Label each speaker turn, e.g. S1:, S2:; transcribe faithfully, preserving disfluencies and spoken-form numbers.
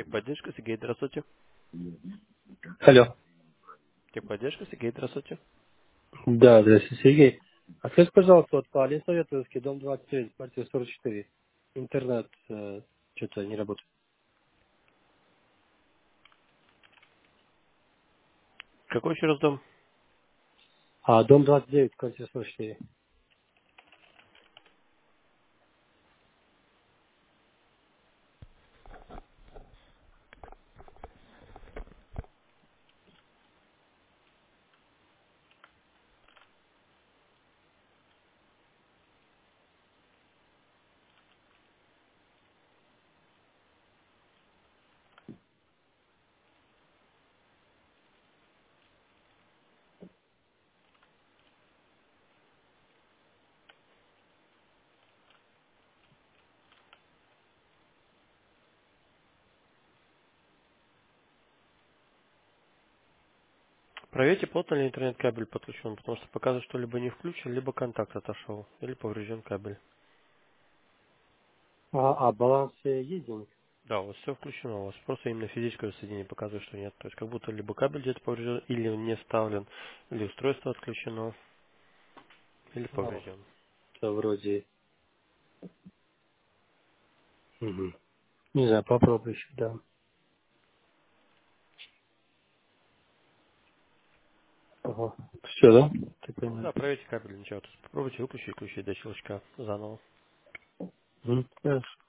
S1: Техподдержка, Сергей, здравствуйте.
S2: Алло.
S1: Техподдержка, Сергей, здравствуйте.
S2: Да, здравствуйте, Сергей. А скажите, пожалуйста, вот по Ленсоветовский, дом двадцать девять, квартира сорок четыре. Интернет э, что-то не работает.
S1: Какой еще раз дом?
S2: А дом двадцать девять, квартира сорок четыре.
S1: Проверьте, плотно ли интернет-кабель подключен, потому что показывает, что либо не включен, либо контакт отошел, или поврежден кабель.
S2: А, а баланс э, есть денег?
S1: Да, у вас все включено, у вас просто именно физическое соединение показывает, что нет. То есть как будто либо кабель где-то поврежден, или он не вставлен, или устройство отключено, или
S2: Ну,
S1: поврежден.
S2: это вроде... Мгм. Не знаю, попробуй еще, да. Ага. Все, да? Ты понимаешь?
S1: Да, проверьте кабель, ничего. То есть попробуйте выключить, включить до щелчка заново.
S2: Мгм. Хорошо.